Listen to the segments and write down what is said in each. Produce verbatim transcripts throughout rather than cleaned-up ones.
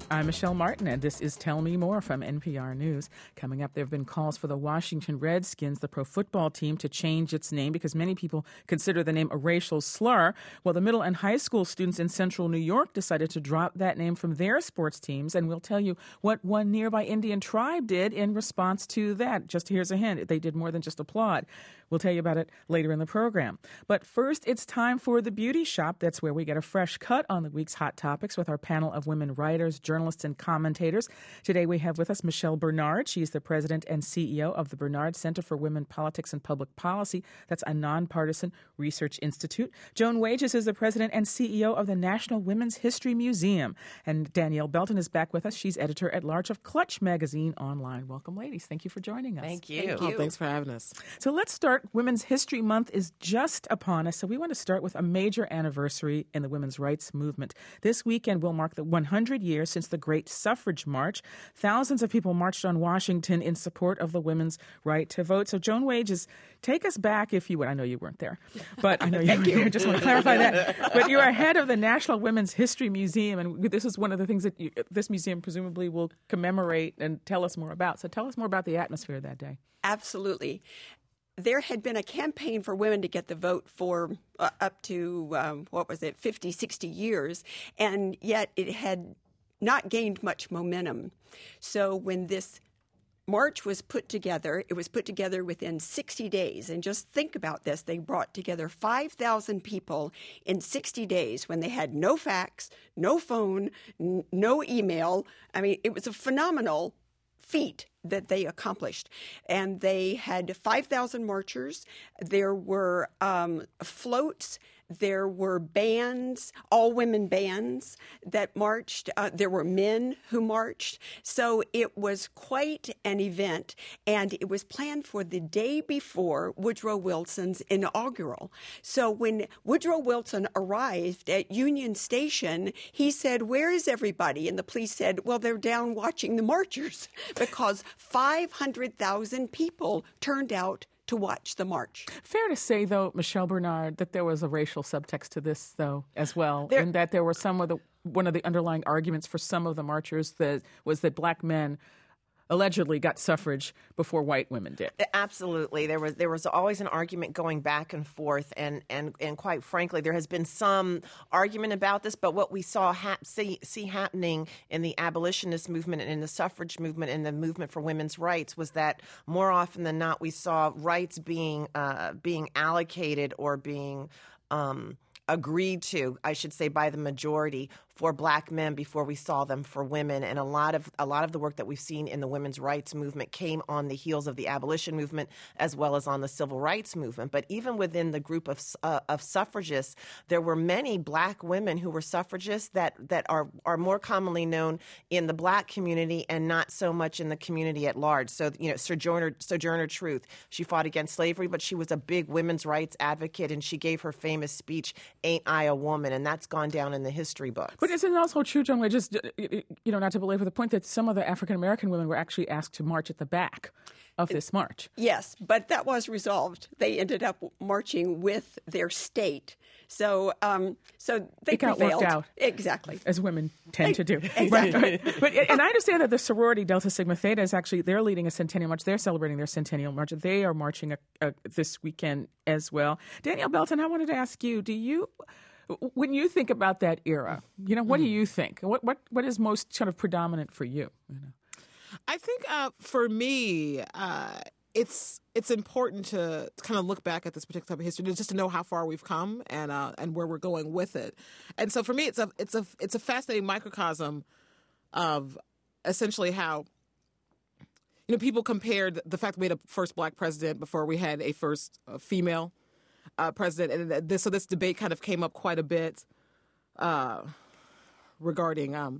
I'm Michelle Martin, and this is Tell Me More from N P R News. Coming up, there have been calls for the Washington Redskins, the pro football team, to change its name because many people consider the name a racial slur. Well, the middle and high school students in central New York decided to drop that name from their sports teams, and we'll tell you what one nearby Indian tribe did in response to that. Just here's a hint. They did more than just applaud. We'll tell you about it later in the program. But first, it's time for The Beauty Shop. That's where we get a fresh cut on the week's hot topics with our panel of women writers, journalists, and commentators. Today we have with us Michelle Bernard. She's the president and C E O of the Bernard Center for Women, Politics, and Public Policy. That's a nonpartisan research institute. Joan Wages is the president and C E O of the National Women's History Museum. And Danielle Belton is back with us. She's editor-at-large of Clutch Magazine Online. Welcome, ladies. Thank you for joining us. Thank you. Thank you. Oh, thanks for having us. So let's start. Women's History Month is just upon us, so we want to start with a major anniversary in the women's rights movement. This weekend will mark the one hundred years since the Great Suffrage March. Thousands of people marched on Washington in support of the women's right to vote. So Joan Wages, take us back, if you would. I know you weren't there, but I know you were there. Just want to clarify that. But you are head of the National Women's History Museum, and this is one of the things that you, this museum presumably will commemorate and tell us more about. So tell us more about the atmosphere that day. Absolutely. There had been a campaign for women to get the vote for uh, up to, um, what was it, fifty, sixty years, and yet it had not gained much momentum. So when this march was put together, it was put together within sixty days. And just think about this. They brought together five thousand people in sixty days when they had no fax, no phone, n- no email. I mean, it was a phenomenal feat that they accomplished. And they had five thousand marchers. There were um, floats. There were bands, all-women bands that marched. Uh, there were men who marched. So it was quite an event, and it was planned for the day before Woodrow Wilson's inaugural. So when Woodrow Wilson arrived at Union Station, he said, "Where is everybody?" And the police said, "Well, they're down watching the marchers," because five hundred thousand people turned out to watch the march. Fair to say, though, Michelle Bernard, that there was a racial subtext to this, though, as well, there, and that there were some of the one of the underlying arguments for some of the marchers that was that black men allegedly got suffrage before white women did. Absolutely. There was there was always an argument going back and forth, and and, and quite frankly, there has been some argument about this, but what we saw ha- see, see happening in the abolitionist movement and in the suffrage movement and the movement for women's rights was that more often than not, we saw rights being uh, being allocated or being um, agreed to, I should say, by the majority for black men before we saw them for women. And a lot of a lot of the work that we've seen in the women's rights movement came on the heels of the abolition movement as well as on the civil rights movement. But even within the group of uh, of suffragists, there were many black women who were suffragists that that are are more commonly known in the black community and not so much in the community at large. So, you know, Sojourner Sojourner Truth, she fought against slavery, but she was a big women's rights advocate, and she gave her famous speech, "Ain't I a Woman?" And that's gone down in the history books. But isn't it also true, John, just, you know, not to belabor the point, that some of the African-American women were actually asked to march at the back of this march? Yes, but that was resolved. They ended up marching with their state. So um, so they it got prevailed. worked out. Exactly. As women tend to do. Exactly. Right. But, and I understand that the sorority Delta Sigma Theta is actually, they're leading a centennial march. They're celebrating their centennial march. They are marching a, a, this weekend as well. Danielle Belton, I wanted to ask you, do you... when you think about that era, you know, what do you think? What what what is most sort of predominant for you? you know? I think uh, for me, uh, it's it's important to kind of look back at this particular type of history, just to know how far we've come and uh, and where we're going with it. And so for me, it's a it's a it's a fascinating microcosm of essentially how, you know, people compared the fact that we had a first black president before we had a first uh, female Uh, president, and this, so this debate kind of came up quite a bit uh, regarding. Um,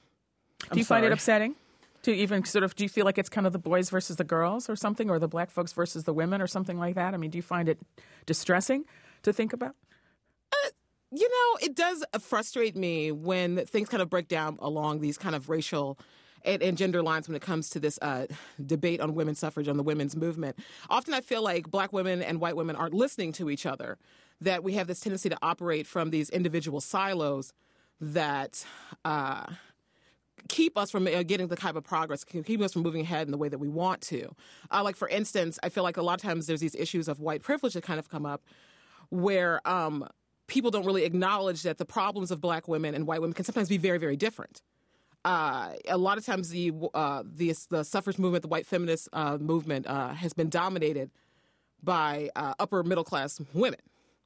do you sorry. find it upsetting to even sort of? Do you feel like it's kind of the boys versus the girls, or something, or the black folks versus the women, or something like that? I mean, do you find it distressing to think about? Uh, you know, it does frustrate me when things kind of break down along these kind of racial And, and gender lines when it comes to this uh, debate on women's suffrage, on the women's movement. Often I feel like black women and white women aren't listening to each other, that we have this tendency to operate from these individual silos that uh, keep us from uh, getting the type of progress, can keep us from moving ahead in the way that we want to. Uh, like, for instance, I feel like a lot of times there's these issues of white privilege that kind of come up where um, people don't really acknowledge that the problems of black women and white women can sometimes be very, very different. Uh, a lot of times the, uh, the, the suffrage movement, the white feminist uh, movement uh, has been dominated by uh, upper middle class women.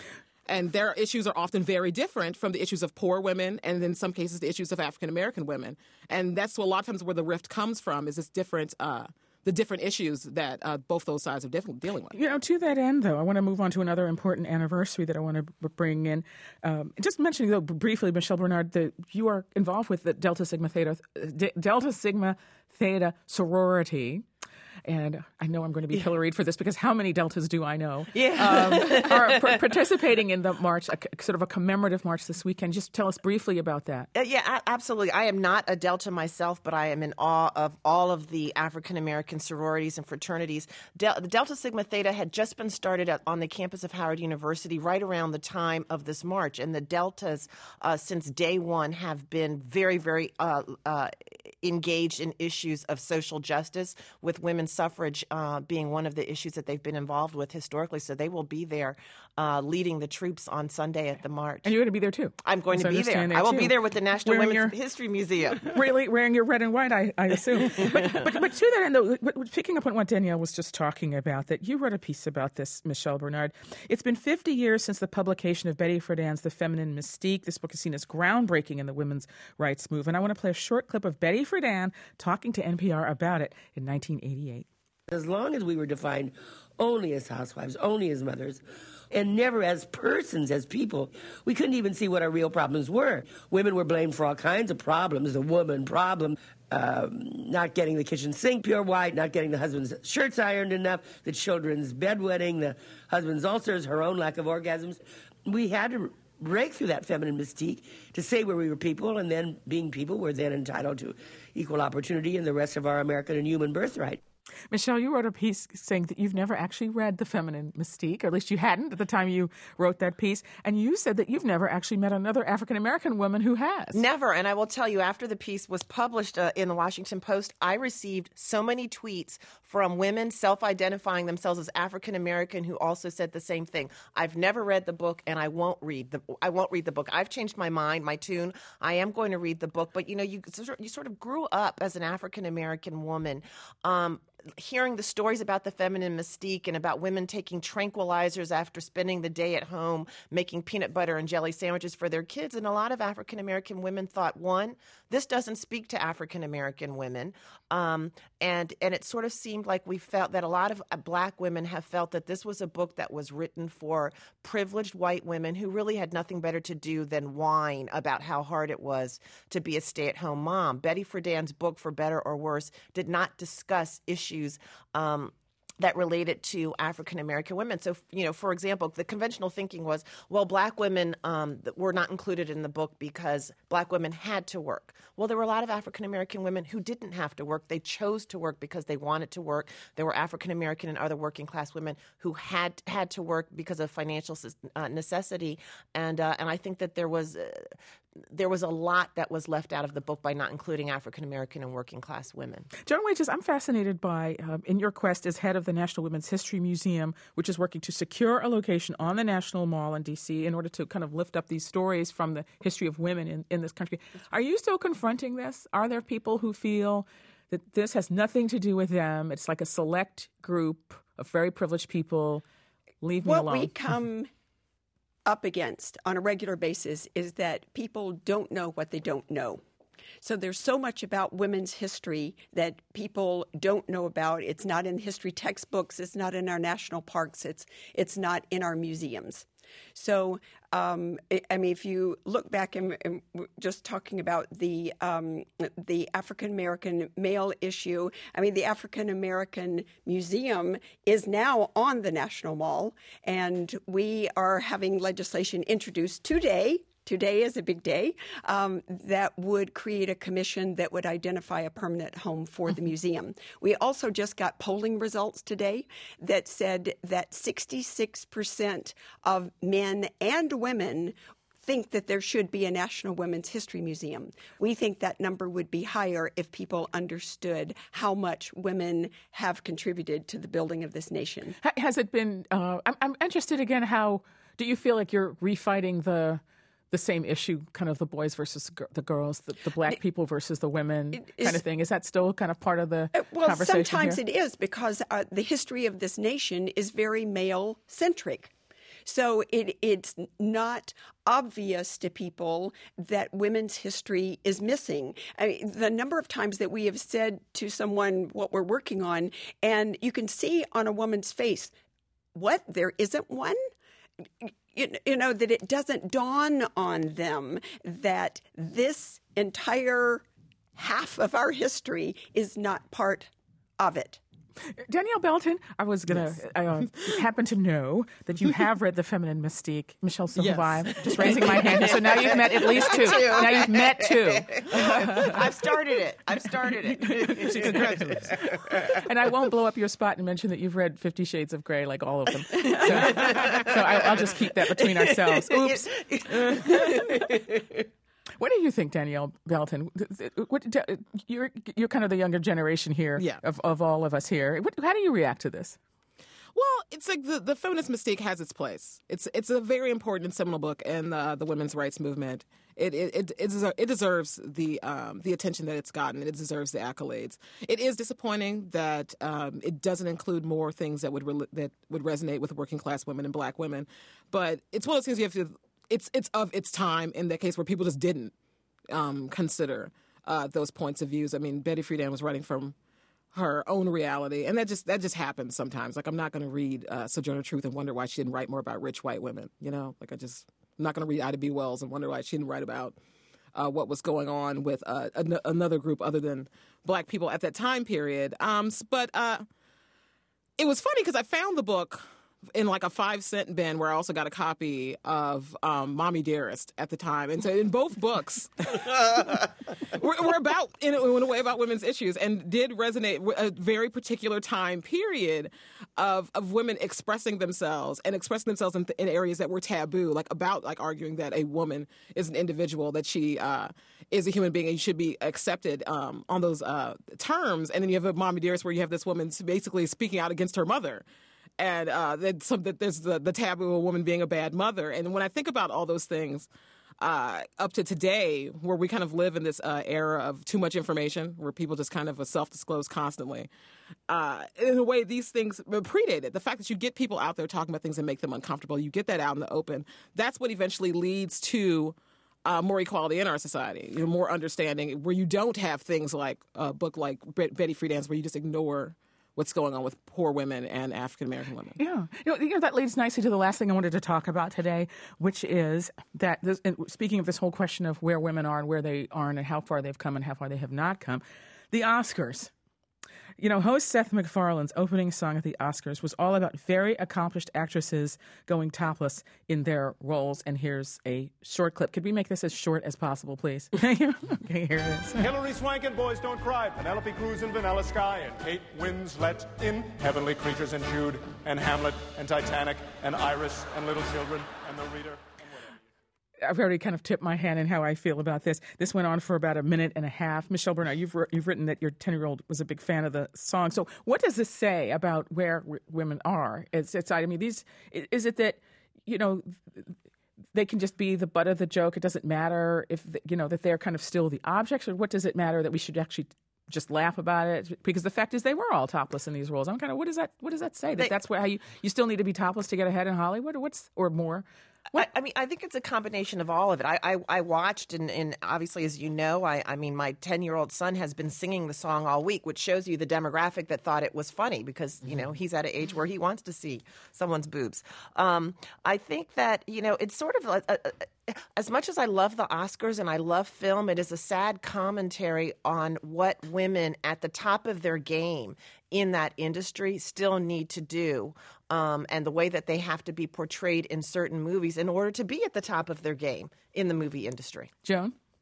And their issues are often very different from the issues of poor women and in some cases the issues of African-American women. And that's a lot of times where the rift comes from, is this different, uh, the different issues that uh, both those sides are diff- dealing with. You know, to that end, though, I want to move on to another important anniversary that I want to b- bring in. Um, just mentioning, though, briefly, Michelle Bernard, that you are involved with the Delta Sigma Theta, D- Delta Sigma Theta sorority. And I know I'm going to be pilloried for this because how many Deltas do I know Yeah. um, are p- participating in the march, a, sort of a commemorative march this weekend? Just tell us briefly about that. Uh, yeah, a- absolutely. I am not a Delta myself, but I am in awe of all of the African-American sororities and fraternities. Del- the Delta Sigma Theta had just been started at, on the campus of Howard University right around the time of this march. And the Deltas, uh, since day one, have been very, very uh, uh, engaged in issues of social justice, with women's suffrage uh, being one of the issues that they've been involved with historically. So they will be there uh, leading the troops on Sunday at the march. And you're going to be there, too. I'm going As to I be there. understand I will too. be there with the National Wearing Women's your- History Museum. Really wearing your red and white, I, I assume. but, but, but to that end, though, w- w- picking up on what Danielle was just talking about, that you wrote a piece about this, Michelle Bernard. It's been fifty years since the publication of Betty Friedan's The Feminine Mystique. This book is seen as groundbreaking in the women's rights movement. I want to play a short clip of Betty Friedan talking to N P R about it in nineteen eighty-eight. As long as we were defined only as housewives, only as mothers, and never as persons, as people, we couldn't even see what our real problems were. Women were blamed for all kinds of problems, the woman problem, um, not getting the kitchen sink pure white, not getting the husband's shirts ironed enough, the children's bedwetting, the husband's ulcers, her own lack of orgasms. We had to break through that feminine mystique to say where we were people, and then being people, we're then entitled to equal opportunity and the rest of our American and human birthright. Michelle, you wrote a piece saying that you've never actually read The Feminine Mystique, or at least you hadn't at the time you wrote that piece. And you said that you've never actually met another African-American woman who has. Never. And I will tell you, after the piece was published uh, in the Washington Post, I received so many tweets from women self-identifying themselves as African-American who also said the same thing. I've never read the book, and I won't read the I won't read the book. I've changed my mind, my tune. I am going to read the book. But, you know, you, you sort of grew up as an African-American woman, um, hearing the stories about the feminine mystique and about women taking tranquilizers after spending the day at home making peanut butter and jelly sandwiches for their kids. And a lot of African-American women thought, one, this doesn't speak to African-American women. Um, and, and it sort of seemed like we felt that a lot of black women have felt that this was a book that was written for privileged white women who really had nothing better to do than whine about how hard it was to be a stay-at-home mom. Betty Friedan's book, For Better or Worse, did not discuss issues um, that related to African-American women. So, you know, for example, the conventional thinking was, well, black women um, were not included in the book because black women had to work. Well, there were a lot of African-American women who didn't have to work. They chose to work because they wanted to work. There were African-American and other working-class women who had had to work because of financial uh, necessity. And uh, and I think that there was... Uh, There was a lot that was left out of the book by not including African-American and working-class women. Joan Wages, I'm fascinated by, uh, in your quest as head of the National Women's History Museum, which is working to secure a location on the National Mall in D C in order to kind of lift up these stories from the history of women in, in this country. Are you still confronting this? Are there people who feel that this has nothing to do with them? It's like a select group of very privileged people. Leave me what alone. we come up against on a regular basis is that people don't know what they don't know. So there's so much about women's history that people don't know about. It's not in history textbooks. It's not in our national parks. It's it's not in our museums. So, um, I mean, if you look back and, and just talking about the um, the African American male issue, I mean, the African American Museum is now on the National Mall, and we are having legislation introduced today. Today is a big day, um, that would create a commission that would identify a permanent home for the museum. We also just got polling results today that said that sixty-six percent of men and women think that there should be a National Women's History Museum. We think that number would be higher if people understood how much women have contributed to the building of this nation. Has it been, uh, I'm, I'm interested again, how do you feel like you're refighting the the same issue, kind of the boys versus the girls, the, the black people versus the women is, kind of thing? Is that still kind of part of the well, conversation sometimes here? it is, because uh, the history of this nation is very male-centric. So it, it's not obvious to people that women's history is missing. I mean, the number of times that we have said to someone what we're working on, and you can see on a woman's face, what, there isn't one? You, you know, that it doesn't dawn on them that this entire half of our history is not part of it. Danielle Belton, I was going to yes. uh, happen to know that you have read The Feminine Mystique. Michelle Silvervive, yes. just raising my hand. So now you've met at least two. Now you've met two. I've started it. I've started it. Congratulations. And I won't blow up your spot and mention that you've read Fifty Shades of Grey, like all of them. So, so I, I'll just keep that between ourselves. Oops. What do you think, Danielle Belton? What, you're you're kind of the younger generation here yeah. of, of all of us here. What, how do you react to this? Well, it's like the, the feminist mystique has its place. It's it's a very important and seminal book in uh, the women's rights movement. It it it, it, deserves, it deserves the um, the attention that it's gotten. It deserves the accolades. It is disappointing that um, it doesn't include more things that would re- that would resonate with working class women and black women. But it's one of those things you have to. It's it's of its time in that case where people just didn't um, consider uh, those points of views. I mean, Betty Friedan was writing from her own reality, and that just that just happens sometimes. Like, I'm not going to read uh, Sojourner Truth and wonder why she didn't write more about rich white women. You know, like I just I'm not going to read Ida B. Wells and wonder why she didn't write about uh, what was going on with uh, an- another group other than black people at that time period. Um, but uh, it was funny because I found the book in like a five cent bin where I also got a copy of um, Mommy Dearest at the time. And so in both books were, were about, in a, in a way, about women's issues and did resonate with a very particular time period of, of women expressing themselves and expressing themselves in, in areas that were taboo, like about like arguing that a woman is an individual, that she uh, is a human being and should be accepted um, on those uh, terms. And then you have a Mommy Dearest where you have this woman basically speaking out against her mother. And uh, that, some, that there's the, the taboo of a woman being a bad mother. And when I think about all those things uh, up to today, where we kind of live in this uh, era of too much information, where people just kind of self-disclose constantly, uh, in a way, these things predated. The fact that you get people out there talking about things and make them uncomfortable, you get that out in the open, that's what eventually leads to Uh, more equality in our society, you know, more understanding, where you don't have things like a book like Betty Friedan's, where you just ignore what's going on with poor women and African-American women. Yeah. You know, you know, that leads nicely to the last thing I wanted to talk about today, which is that, this, and speaking of this whole question of where women are and where they aren't and how far they've come and how far they have not come, the Oscars. You know, host Seth MacFarlane's opening song at the Oscars was all about very accomplished actresses going topless in their roles. And here's a short clip. Could we make this as short as possible, please? Okay, here it is. Hilary Swank in Boys Don't Cry, Penelope Cruz in Vanilla Sky, and Kate Winslet in Heavenly Creatures and Jude, and Hamlet, and Titanic, and Iris, and Little Children, and The Reader. I've already kind of tipped my hand in how I feel about this. This went on for about a minute and a half. Michelle Bernard, you've you've written that your ten-year-old was a big fan of the song. So what does this say about where w- women are? It's, it's I mean, these is it that, you know, they can just be the butt of the joke? It doesn't matter if, you know, that they're kind of still the objects, or what does it matter that we should actually just laugh about it? Because the fact is they were all topless in these roles. I'm kind of, what does that what does that say? That they, that's where how you, you still need to be topless to get ahead in Hollywood, or what's or more? I, I mean, I think it's a combination of all of it. I, I, I watched, and, and obviously, as you know, I, I mean, my ten-year-old son has been singing the song all week, which shows you the demographic that thought it was funny because, you know, he's at an age where he wants to see someone's boobs. Um, I think that, you know, it's sort of a, a, a, as much as I love the Oscars and I love film, it is a sad commentary on what women at the top of their game in that industry still need to do, um, and the way that they have to be portrayed in certain movies in order to be at the top of their game in the movie industry. Joan?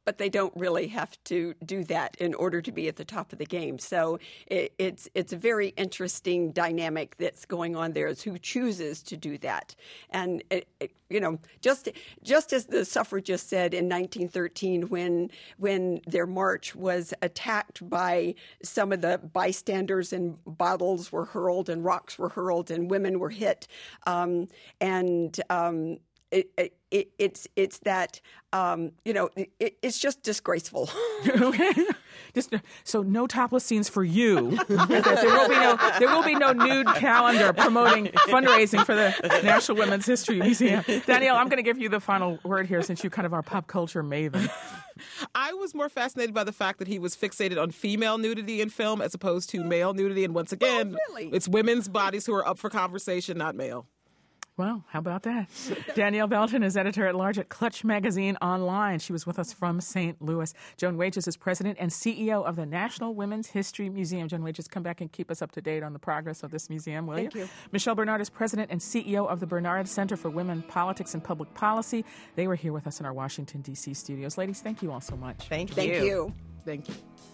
but they don't really have to do that in order to be at the top of the game. So it, it's it's a very interesting dynamic that's going on there, is who chooses to do that. And it, it, you know, just just as the suffragists said in nineteen thirteen, when when their march was attacked by some of the bystanders, and bottles were hurled and rocks were hurled and women were hit, um, and um, it, it, it, it's it's that um, you know it, it's just disgraceful. Okay. Just, so no topless scenes for you. there will be no there will be no nude calendar promoting fundraising for the National Women's History Museum. Danielle, I'm going to give you the final word here, since you kind of are pop culture maven. I was more fascinated by the fact that he was fixated on female nudity in film as opposed to male nudity. And once again, oh, really? It's women's bodies who are up for conversation, not male. Well, how about that? Danielle Belton is editor-at-large at Clutch Magazine Online. She was with us from Saint Louis. Joan Wages is president and C E O of the National Women's History Museum. Joan Wages, come back and keep us up to date on the progress of this museum, will you? Thank you. Michelle Bernard is president and C E O of the Bernard Center for Women, Politics, and Public Policy. They were here with us in our Washington, D C studios. Ladies, thank you all so much. Thank you. Thank you. Thank you.